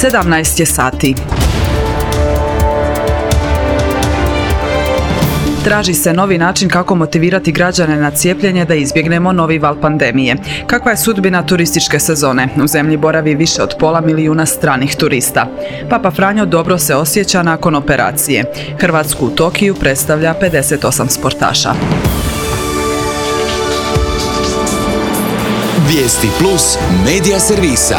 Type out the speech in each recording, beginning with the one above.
17 je sati. Traži se novi način kako motivirati građane na cijepljenje da izbjegnemo novi val pandemije. Kakva je sudbina turističke sezone? U zemlji boravi više od 500.000 stranih turista. Papa Franjo dobro se osjeća nakon operacije. Hrvatsku u Tokiju predstavlja 58 sportaša. Vijesti plus medija servisa.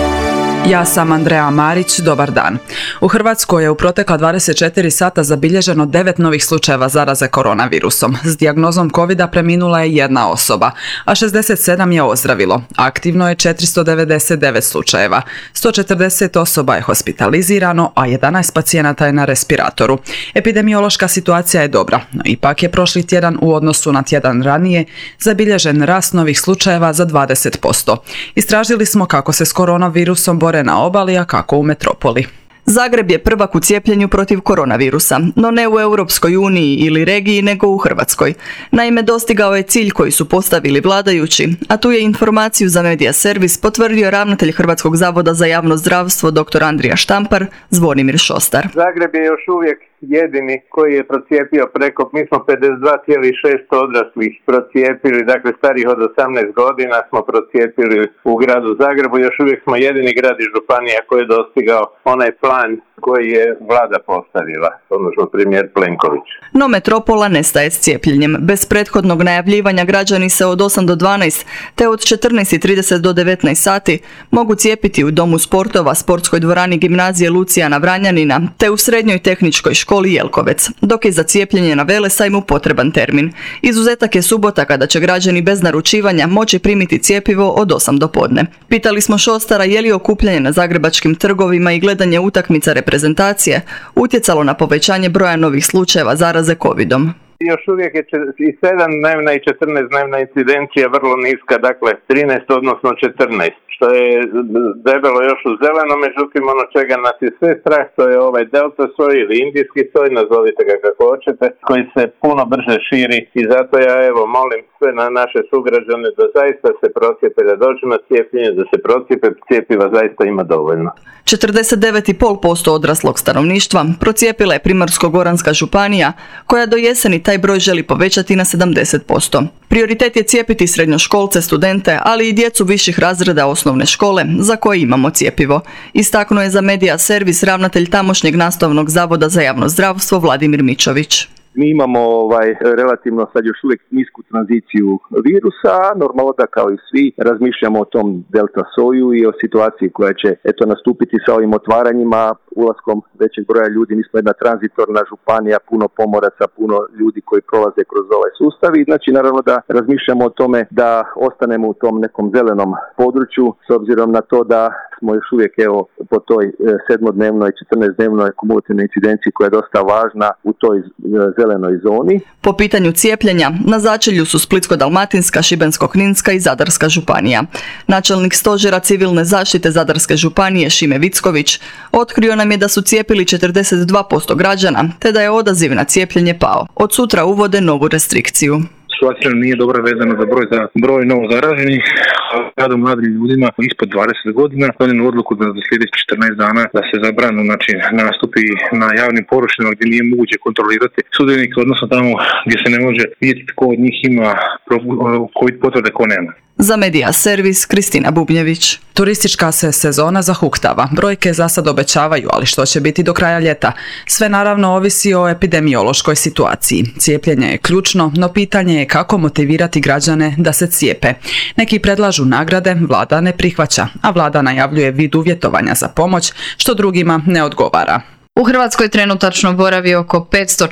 Ja sam Andreja Marić, dobar dan. U Hrvatskoj je u protekla 24 sata zabilježeno 9 novih slučajeva zaraze koronavirusom. S dijagnozom covida preminula je jedna osoba, a 67 je ozdravilo. Aktivno je 499 slučajeva. 140 osoba je hospitalizirano, a 11 pacijenata je na respiratoru. Epidemiološka situacija je dobra, no ipak je prošli tjedan u odnosu na tjedan ranije zabilježen rast novih slučajeva za 20%. Istražili smo kako se s koronavirusom bore na obali, a kako u metropoli. Zagreb je prvak u cijepljenju protiv koronavirusa, no ne u Europskoj uniji ili regiji, nego u Hrvatskoj. Naime, dostigao je cilj koji su postavili vladajući, a tu je informaciju za Medija Servis potvrdio ravnatelj Hrvatskog zavoda za javno zdravstvo dr. Andrija Štampar, Zvonimir Šostar. Zagreb je još uvijek jedini koji je procijepio mi smo 52,600 odraslih procijepili, dakle starih od 18 godina smo procijepili u gradu Zagrebu. Još uvijek smo jedini grad i županija koji je dostigao onaj plan koji je vlada postavila, odnosno premijer Plenković. No metropola nestaje s cijepljenjem. Bez prethodnog najavljivanja građani se od 8 do 12 te od 14:30 do 19 sati mogu cijepiti u Domu sportova, sportskoj dvorani gimnazije Lucijana Vranjanina te u Srednjoj tehničkoj školi Jelkovec, dok je za cijepljenje na Velesajmu potreban termin. Izuzetak je subota kada će građani bez naručivanja moći primiti cjepivo od 8 do podne. Pitali smo Šostara je li okupljanje na zagrebačkim trgovima i gledanje utakmica reprezentacije utjecalo na povećanje broja novih slučajeva zaraze covidom. Još uvijek je i 7-dnevna i 14-dnevna incidencija vrlo niska, dakle 13 odnosno 14, što je debelo još u zeleno, međutim ono čega nas je sve strah, to je ovaj delta soj ili indijski soj, nazovite ga kako hoćete, koji se puno brže širi i zato ja molim sve na naše sugrađane da zaista se procijepe, da dođu na cijepljenje, da se procijepe, cijepiva zaista ima dovoljno. 49,5% odraslog stanovništva procijepila je Primorsko-goranska županija, koja do jeseni taj broj želi povećati na 70%. Prioritet je cijepiti srednjoškolce, studente, ali i djecu viših razreda osnovne škole za koje imamo cjepivo. Istaknuo je za Medija Servis ravnatelj tamošnjeg nastavnog zavoda za javno zdravstvo Vladimir Mičović. Mi imamo relativno sad još uvijek nisku tranziciju virusa, normalno da kao i svi razmišljamo o tom delta soju i o situaciji koja će nastupiti sa ovim otvaranjima, ulaskom većeg broja ljudi. Mi smo jedna tranzitorna županija, puno pomoraca, puno ljudi koji prolaze kroz ovaj sustav i znači naravno da razmišljamo o tome da ostanemo u tom nekom zelenom području s obzirom na to da smo još uvijek po toj 7-dnevnoj, 14-dnevnoj kumulativnoj incidenciji koja je dosta važna u toj zelenoj zoni. Po pitanju cijepljenja, na začelju su Splitsko-dalmatinska, Šibensko-kninska i Zadarska županija. Načelnik stožera civilne zaštite Zadarske županije Šime Vicković otkrio nam je da su cijepili 42% građana, te da je odaziv na cijepljenje pao. Od sutra uvode novu restrikciju. Situacija nije dobra vezana za broj novo zaraženih. Radom mladim ljudima ispod 20 godina donijeli odluku da za sljedećih 14 dana da se zabrani nastupi na javnim površinama gdje nije moguće kontrolirati sudionike, odnosno tamo gdje se ne može vidjeti tko od njih ima COVID potvrde, ko nema. Za Medija Servis, Kristina Bubnjević. Turistička se sezona zahuktava. Brojke za sad obećavaju, ali što će biti do kraja ljeta? Sve naravno ovisi o epidemiološkoj situaciji. Cijepljenje je ključno, no pitanje je kako motivirati građane da se cijepe. Neki predlažu nagrade, vlada ne prihvaća, a vlada najavljuje vid uvjetovanja za pomoć, što drugima ne odgovara. U Hrvatskoj trenutačno boravi oko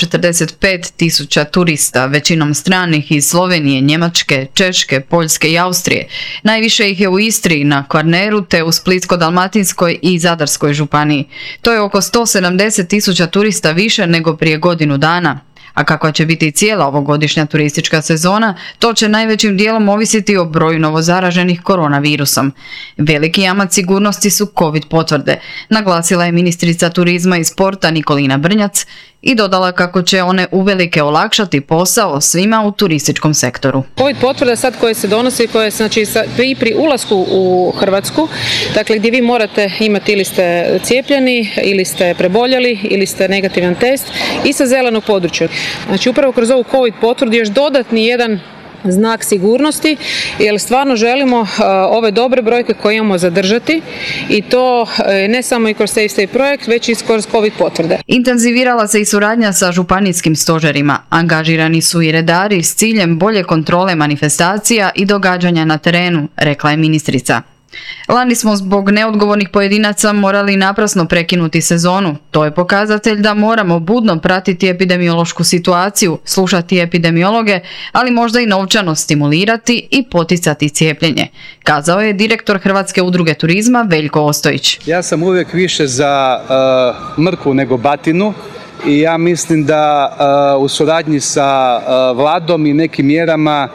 545.000 turista, većinom stranih iz Slovenije, Njemačke, Češke, Poljske i Austrije. Najviše ih je u Istri, na Kvarneru te u Splitsko-dalmatinskoj i Zadarskoj županiji. To je oko 170.000 turista više nego prije godinu dana. A kakva će biti cijela ovogodišnja turistička sezona, to će najvećim dijelom ovisiti o broju novozaraženih koronavirusom. Veliki jamac sigurnosti su COVID potvrde, naglasila je ministrica turizma i sporta Nikolina Brnjac i dodala kako će one uvelike olakšati posao svima u turističkom sektoru. Covid potvrda sad koje se donosi, koje znači pri ulasku u Hrvatsku, dakle gdje vi morate imati ili ste cijepljeni, ili ste preboljeli, ili ste negativan test i sa zelenog područja. Znači upravo kroz ovu Covid potvrdu još dodatni jedan znak sigurnosti, jer stvarno želimo ove dobre brojke koje imamo zadržati i to ne samo i kroz Safe Stay projekt, već i kroz Covid potvrde. Intenzivirala se i suradnja sa županijskim stožerima. Angažirani su i redari s ciljem bolje kontrole manifestacija i događanja na terenu, rekla je ministrica. Lani smo zbog neodgovornih pojedinaca morali naprasno prekinuti sezonu. To je pokazatelj da moramo budno pratiti epidemiološku situaciju, slušati epidemiologe, ali možda i novčano stimulirati i poticati cijepljenje, kazao je direktor Hrvatske udruge turizma Veljko Ostojić. Ja sam uvijek više za mrkvu nego batinu i ja mislim da u suradnji sa vladom i nekim mjerama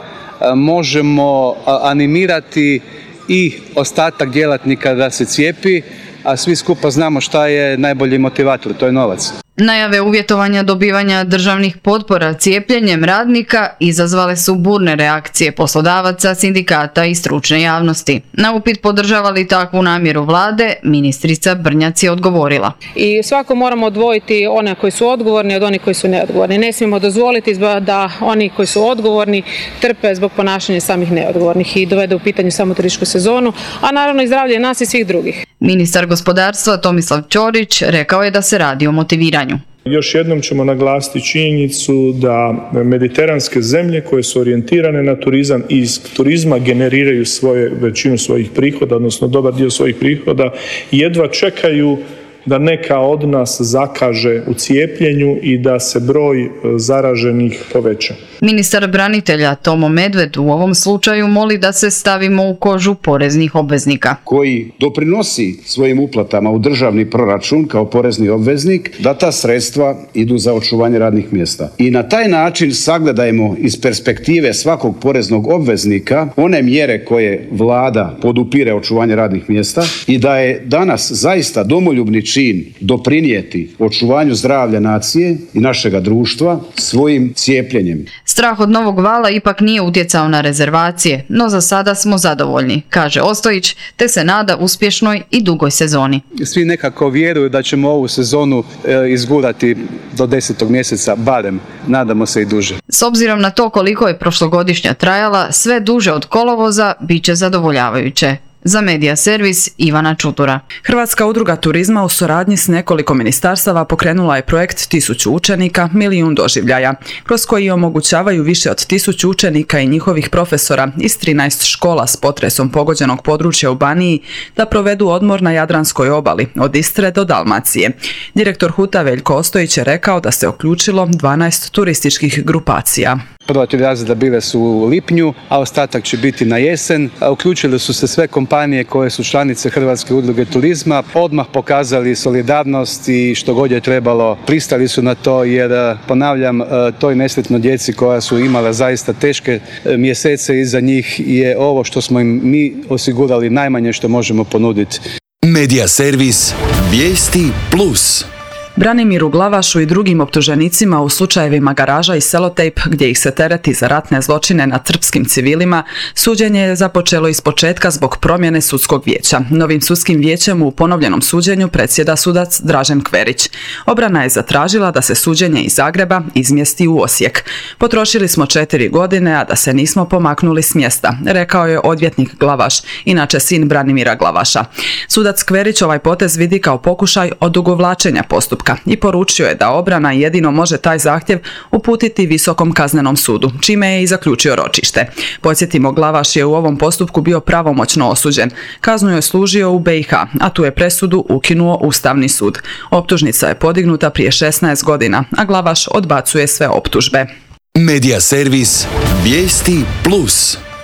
možemo animirati i ostatak djelatnika da se cijepi, a svi skupa znamo šta je najbolji motivator, to je novac. Najave uvjetovanja dobivanja državnih potpora cijepljenjem radnika izazvale su burne reakcije poslodavaca, sindikata i stručne javnosti. Na upit podržava li takvu namjeru vlade, ministrica Brnjac je odgovorila. I svako moramo odvojiti one koji su odgovorni od onih koji su neodgovorni. Ne smijemo dozvoliti da oni koji su odgovorni trpe zbog ponašanja samih neodgovornih i dovede u pitanje samo turističku sezonu, a naravno i zdravlje nas i svih drugih. Ministar gospodarstva Tomislav Ćorić rekao je da se radi o motiviranju. Još jednom ćemo naglasiti činjenicu da mediteranske zemlje koje su orijentirane na turizam i iz turizma generiraju većinu svojih prihoda, odnosno dobar dio svojih prihoda, jedva čekaju da neka od nas zakaže u cijepljenju i da se broj zaraženih poveća. Ministar branitelja Tomo Medved u ovom slučaju moli da se stavimo u kožu poreznih obveznika. Koji doprinosi svojim uplatama u državni proračun kao porezni obveznik, da ta sredstva idu za očuvanje radnih mjesta. I na taj način sagledajmo iz perspektive svakog poreznog obveznika one mjere koje vlada podupire očuvanje radnih mjesta i da je danas zaista domoljubni čin doprinijeti očuvanju zdravlja nacije i našega društva svojim cijepljenjem. Strah od novog vala ipak nije utjecao na rezervacije, no za sada smo zadovoljni, kaže Ostojić, te se nada uspješnoj i dugoj sezoni. Svi nekako vjeruju da ćemo ovu sezonu izgurati do 10. mjeseca, barem, nadamo se i duže. S obzirom na to koliko je prošlogodišnja trajala, sve duže od kolovoza bit će zadovoljavajuće. Za Medija servis Ivana Čutura. Hrvatska udruga turizma u suradnji s nekoliko ministarstava pokrenula je projekt 1000 učenika, milijun doživljaja, kroz koji omogućavaju više od 1000 učenika i njihovih profesora iz 13 škola s potresom pogođenog područja u Baniji da provedu odmor na Jadranskoj obali, od Istre do Dalmacije. Direktor HUT-a Veljko Ostojić je rekao da se uključilo 12 turističkih grupacija. Prva 3 razreda bile su u lipnju, a ostatak će biti na jesen. Uključile su se sve kompanije koje su članice Hrvatske udruge turizma. Odmah pokazali solidarnost i što god je trebalo pristali su na to, jer ponavljam, toj nesretnoj djeci koja su imala zaista teške mjesece iza njih je ovo što smo im mi osigurali najmanje što možemo ponuditi. Medija servis Vijesti Plus. Branimiru Glavašu i drugim optuženicima u slučajevima Garaža i Selotejp, gdje ih se tereti za ratne zločine nad srpskim civilima, suđenje je započelo ispočetka zbog promjene sudskog vijeća. Novim sudskim vijećem u ponovljenom suđenju predsjeda sudac Dražen Kverić. Obrana je zatražila da se suđenje iz Zagreba izmjesti u Osijek. Potrošili smo 4 godine, a da se nismo pomaknuli s mjesta, rekao je odvjetnik Glavaš, inače sin Branimira Glavaša. Sudac Kverić ovaj potez vidi kao pokušaj odugovlačenja postupka i poručio je da obrana jedino može taj zahtjev uputiti Visokom kaznenom sudu, čime je i zaključio ročište. Podsjetimo, Glavaš je u ovom postupku bio pravomoćno osuđen. Kaznu je služio u BiH, a tu je presudu ukinuo Ustavni sud. Optužnica je podignuta prije 16 godina, a Glavaš odbacuje sve optužbe. Medija servis Vijesti Plus.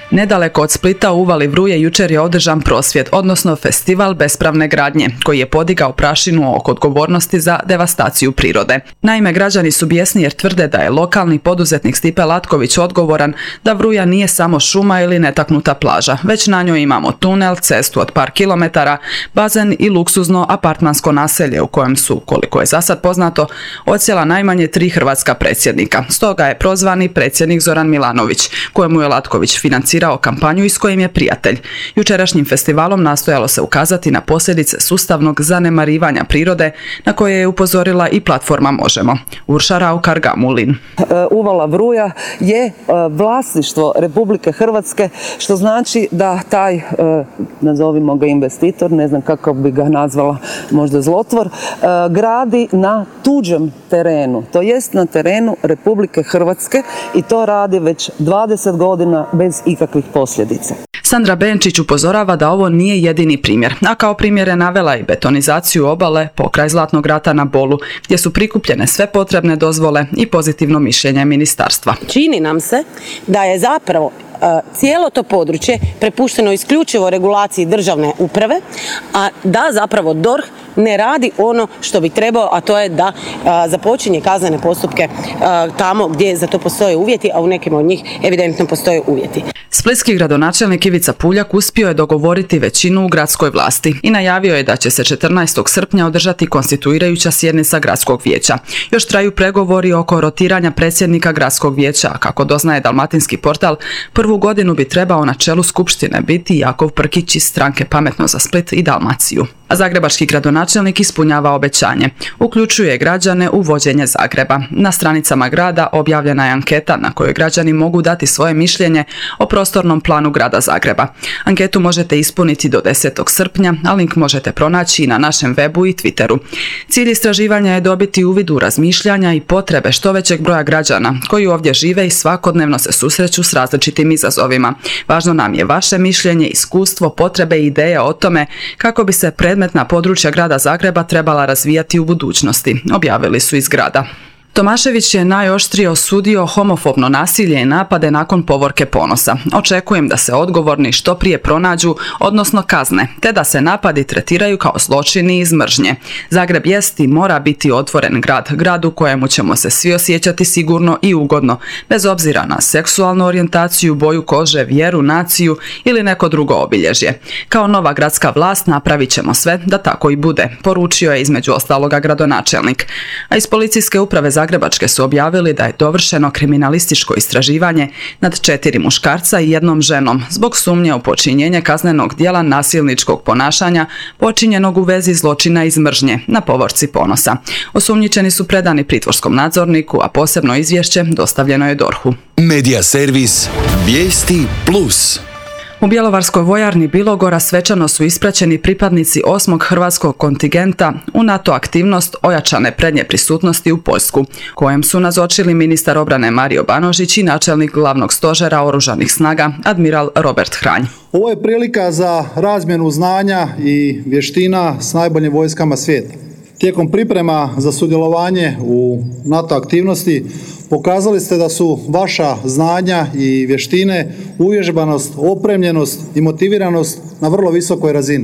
Nedaleko od Splita u uvali Vruje jučer je održan prosvjed, odnosno festival bespravne gradnje, koji je podigao prašinu oko odgovornosti za devastaciju prirode. Naime, građani su bijesni jer tvrde da je lokalni poduzetnik Stipe Latković odgovoran da Vruja nije samo šuma ili netaknuta plaža, već na njoj imamo tunel, cestu od par kilometara, bazen i luksuzno apartmansko naselje u kojem su, koliko je zasad poznato, odsjela najmanje 3 hrvatska predsjednika. Stoga je prozvani predsjednik Zoran Milanović, kojemu je Latković financirao kampanju i s kojim je prijatelj. Jučerašnjim festivalom nastojalo se ukazati na posljedice sustavnog zanemarivanja prirode na koje je upozorila i platforma Možemo. Urša Raukar-Gamulin. Uvala Vruja je vlasništvo Republike Hrvatske, što znači da taj, nazovimo ga investitor, ne znam kako bi ga nazvala, možda zlotvor, gradi na tuđem terenu, to jest na terenu Republike Hrvatske, i to radi već 20 godina bez ikakvih posljedica. Sandra Benčić upozorava da ovo nije jedini primjer, a kao primjer je navela i betonizaciju obale pokraj Zlatnog rata na Bolu, gdje su prikupljene sve potrebne dozvole i pozitivno mišljenje ministarstva. Čini nam se da je zapravo cijelo to područje prepušteno isključivo regulaciji državne uprave, a da zapravo DORH ne radi ono što bi trebao, a to je da započinje kaznene postupke tamo gdje za to postoje uvjeti, a u nekim od njih evidentno postoje uvjeti. Splitski gradonačelnik Ivica Puljak uspio je dogovoriti većinu u gradskoj vlasti i najavio je da će se 14. srpnja održati konstituirajuća sjednica gradskog vijeća. Još traju pregovori oko rotiranja predsjednika gradskog vijeća, a kako doznaje Dalmatinski portal, prvu godinu bi trebao na čelu skupštine biti Jakov Prkić iz stranke Pametno za Split i Dalmaciju. A zagrebački gradonačelnik ispunjava obećanje. Uključuje građane u vođenje Zagreba. Na stranicama grada objavljena je anketa na kojoj građani mogu dati svoje mišljenje o prostornom planu grada Zagreba. Anketu možete ispuniti do 10. srpnja, a link možete pronaći i na našem webu i Twitteru. Cilj istraživanja je dobiti uvid u razmišljanja i potrebe što većeg broja građana koji ovdje žive i svakodnevno se susreću s različitim izazovima. Važno nam je vaše mišljenje, iskustvo, potrebe i ideje o tome kako bi se predmetna područja grada Zagreba trebala razvijati u budućnosti, objavili su iz grada. Tomašević je najoštrije osudio homofobno nasilje i napade nakon povorke Ponosa. Očekujem da se odgovorni što prije pronađu, odnosno kazne, te da se napadi tretiraju kao zločini iz mržnje. Zagreb jest i mora biti otvoren grad u kojemu ćemo se svi osjećati sigurno i ugodno, bez obzira na seksualnu orijentaciju, boju kože, vjeru, naciju ili neko drugo obilježje. Kao nova gradska vlast napravit ćemo sve da tako i bude, poručio je između ostaloga gradonačelnik. A iz policijske uprave Zagrebačke su objavili da je dovršeno kriminalističko istraživanje nad 4 muškarca i 1 ženom zbog sumnje u počinjenje kaznenog djela nasilničkog ponašanja počinjenog u vezi zločina iz mržnje na povorci Ponosa. Osumnjičeni su predani pritvorskom nadzorniku, a posebno izvješće dostavljeno je DORH-u. Medija servis Vijesti Plus. U bjelovarskoj vojarni Bilogora svečano su ispraćeni pripadnici 8. hrvatskog kontingenta u NATO aktivnost ojačane prednje prisutnosti u Poljsku, kojem su nazočili ministar obrane Mario Banožić i načelnik glavnog stožera oružanih snaga admiral Robert Hranj. Ovo je prilika za razmjenu znanja i vještina s najboljim vojskama svijeta. Tijekom priprema za sudjelovanje u NATO aktivnosti pokazali ste da su vaša znanja i vještine, uvježbanost, opremljenost i motiviranost na vrlo visokoj razini.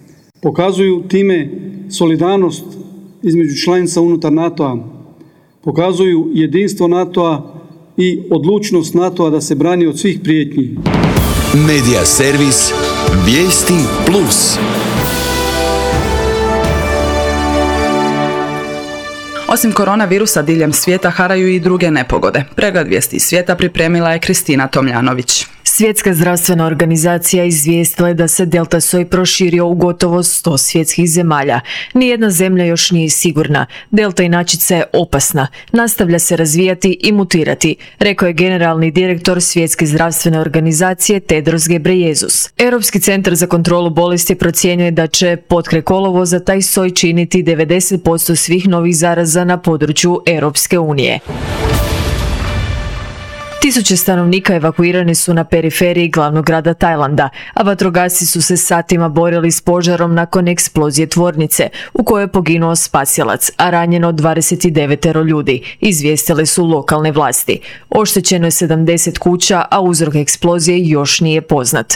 Pokazuju time solidarnost između članica unutar NATO-a, pokazuju jedinstvo NATO-a i odlučnost NATO-a da se brani od svih prijetnji. Medija servis Vijesti Plus. Osim koronavirusa diljem svijeta haraju i druge nepogode. Pregled vijesti iz svijeta pripremila je Kristina Tomljanović. Svjetska zdravstvena organizacija izvijestila je da se delta soj proširio u gotovo 100 svjetskih zemalja. Nijedna zemlja još nije sigurna. Delta inačica je opasna. Nastavlja se razvijati i mutirati, rekao je generalni direktor Svjetske zdravstvene organizacije Tedros Ghebreyesus. Europski centar za kontrolu bolesti procjenjuje da će potkraj kolovoza taj soj činiti 90% svih novih zaraza na području Europske unije. Tisuće stanovnika evakuirani su na periferiji glavnog grada Tajlanda, a vatrogasci su se satima borili s požarom nakon eksplozije tvornice u kojoj je poginuo spasilac, a ranjeno 29 ljudi, izvijestile su lokalne vlasti. Oštećeno je 70 kuća, a uzrok eksplozije još nije poznat.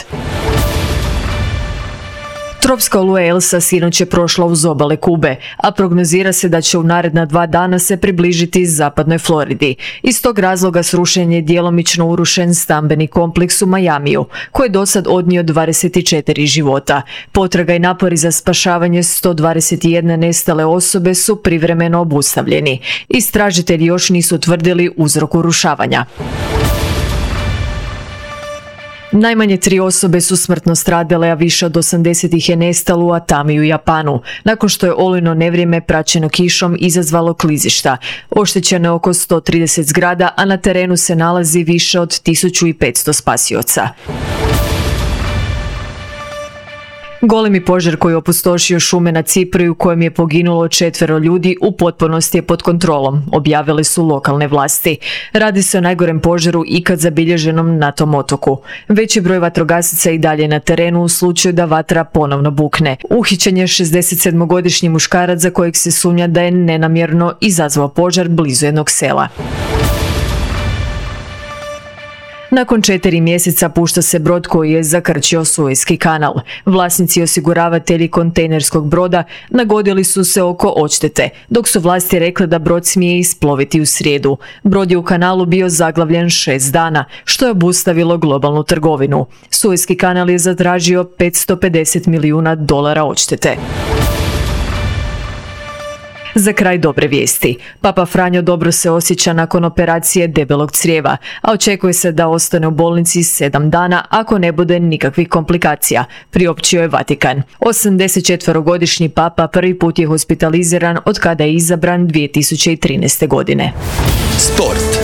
Tropska oluja Elsa sinoć je prošla uz obale Kube, a prognozira se da će u naredna 2 dana se približiti zapadnoj Floridi. Iz tog razloga srušen je djelomično urušen stambeni kompleks u Majamiju, koji je dosad odnio 24 života. Potraga i napori za spašavanje 121 nestale osobe su privremeno obustavljeni. Istražitelji još nisu utvrdili uzrok urušavanja. Najmanje 3 osobe su smrtno stradale, a više od 80 ih je nestalo u Atami u Japanu, nakon što je olujno nevrijeme praćeno kišom izazvalo klizišta. Oštećeno je oko 130 zgrada, a na terenu se nalazi više od 1500 spasioca. Golemi požar koji je opustošio šume na Cipru i u kojem je poginulo 4 ljudi u potpunosti je pod kontrolom, objavile su lokalne vlasti. Radi se o najgorem požaru ikad zabilježenom na tom otoku. Veći broj vatrogasaca i dalje na terenu u slučaju da vatra ponovno bukne. Uhićen je 67-godišnji muškarac za kojeg se sumnja da je nenamjerno izazvao požar blizu jednog sela. Nakon 4 mjeseca pušta se brod koji je zakrčio Suezki kanal. Vlasnici i osiguravatelji kontejnerskog broda nagodili su se oko odštete, dok su vlasti rekle da brod smije isploviti u srijedu. Brod je u kanalu bio zaglavljen 6 dana, što je obustavilo globalnu trgovinu. Suezki kanal je zatražio $550 milijuna odštete. Za kraj dobre vijesti. Papa Franjo dobro se osjeća nakon operacije debelog crijeva, a očekuje se da ostane u bolnici 7 dana ako ne bude nikakvih komplikacija, priopćio je Vatikan. 84-godišnji papa prvi put je hospitaliziran od kada je izabran 2013. godine. Sport.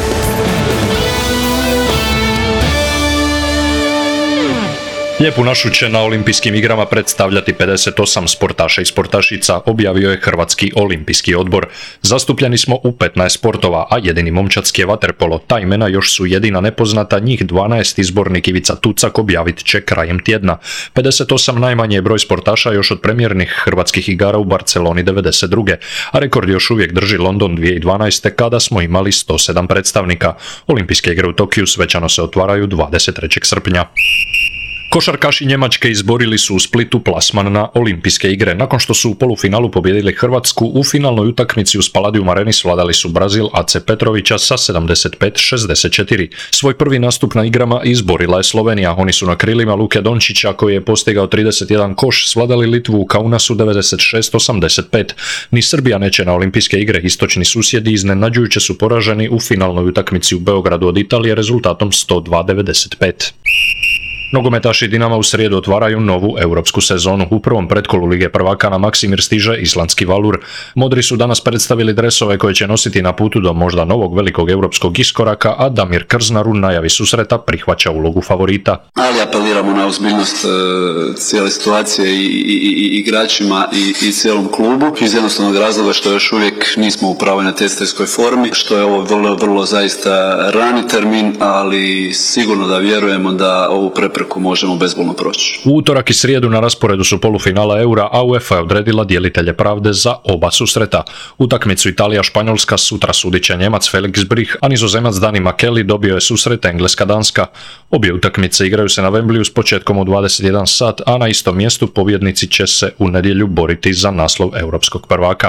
Lijepu našu će na olimpijskim igrama predstavljati 58 sportaša i sportašica, objavio je Hrvatski olimpijski odbor. Zastupljeni smo u 15 sportova, a jedini momčadski je vaterpolo. Ta imena još su jedina nepoznata, njih 12 izbornik Ivica Tucak objavit će krajem tjedna. 58 najmanje je broj sportaša još od premijernih hrvatskih igara u Barceloni 92. A rekord još uvijek drži London 2012. kada smo imali 107 predstavnika. Olimpijske igre u Tokiju svečano se otvaraju 23. srpnja. Košarkaši Njemačke izborili su u Splitu plasman na olimpijske igre. Nakon što su u polufinalu pobijedili Hrvatsku, u finalnoj utakmici u Spaladium Areni svladali su Brazil AC Petrovića sa 75-64. Svoj prvi nastup na igrama izborila je Slovenija. Oni su na krilima Luke Dončića, koji je postigao 31 koš, svladali Litvu u Kaunasu 96-85. Ni Srbija neće na olimpijske igre. Istočni susjedi iznenađujuće su poraženi u finalnoj utakmici u Beogradu od Italije rezultatom 102-95. Nogometaši Dinama u srijedu otvaraju novu europsku sezonu. U prvom pretkolu Lige prvaka na Maksimir stiže islandski Valur. Modri su danas predstavili dresove koje će nositi na putu do možda novog velikog europskog iskoraka, a Damir Krznaru u najavi susreta prihvaća ulogu favorita. Ali apeliramo na ozbiljnost cijele situacije i igračima i cijelom klubu. Iz jednostavnog razloga što još uvijek nismo u pravoj natjecateljskoj formi, što je ovo vrlo zaista rani termin, ali sigurno da vjerujemo da ovu prepreku možemo bezbolno proći. U utorak i srijedu na rasporedu su polufinala Eura, a UEFA je odredila dijelitelje pravde za oba susreta. Utakmicu Italija-Španjolska sutra sudit će Njemac Felix Brich, a Nizozemac Dani Makeli dobio je susret Engleska-Danska. Obje utakmice igraju se na Wembleyu s početkom u 21 sat, a na istom mjestu pobjednici će se u nedjelju boriti za naslov europskog prvaka.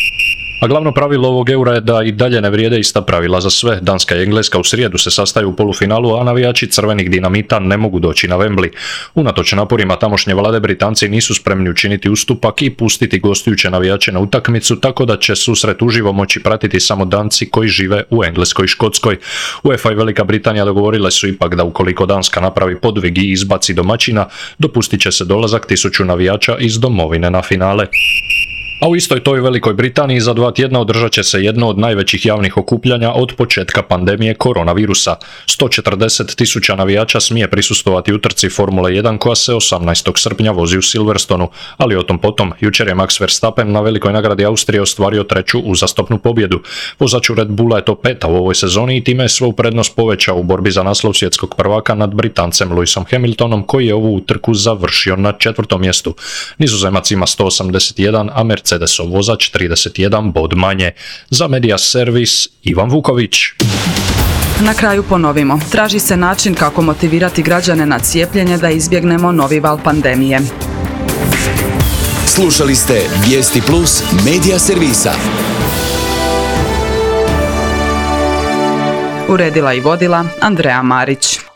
A glavno pravilo ovog Eura je da i dalje ne vrijede ista pravila za sve. Danska i Engleska u srijedu se sastaju u polufinalu, a navijači crvenih dinamita ne mogu doći na Wembley. Unatoč naporima tamošnje vlade, Britanci nisu spremni učiniti ustupak i pustiti gostujuće navijače na utakmicu, tako da će susret uživo moći pratiti samo Danci koji žive u Engleskoj i Škotskoj. UEFA i Velika Britanija dogovorile su ipak da ukoliko Danska napravi podvig i izbaci domaćina, dopustit će se dolazak 1000 navijača iz domovine na finale. A u istoj toj Velikoj Britaniji za 2 tjedna održat će se jedno od najvećih javnih okupljanja od početka pandemije koronavirusa. 140.000 navijača smije prisustovati utrci Formule 1 koja se 18. srpnja vozi u Silverstonu, ali o tom potom. Jučer je Max Verstappen na Velikoj nagradi Austrije ostvario 3. uzastopnu pobjedu. Vozač Red Bulla je to 5. u ovoj sezoni i time je svoju prednost povećao u borbi za naslov svjetskog prvaka nad Britancem Lewisom Hamiltonom koji je ovu utrku završio na 4. mjestu. Nizozemac ima 181, a Mercedesov vozač 31 bod manje. Za Media Servis Ivan Vuković. Na kraju ponovimo. Traži se način kako motivirati građane na cijepljenje da izbjegnemo novi val pandemije. Slušali ste Vijesti Plus Media Servisa. Uredila i vodila Andrea Marić.